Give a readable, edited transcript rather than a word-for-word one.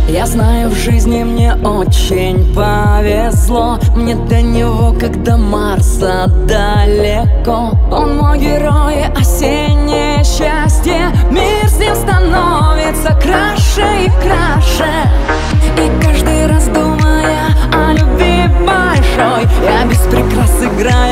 Я знаю, в жизни мне очень повезло. Мне до него, как до Марса, далеко. Он мой герой, осеннее счастье. Мир с ним становится краше и краше. И каждый раз, думая о любви большой, я без прикрас играю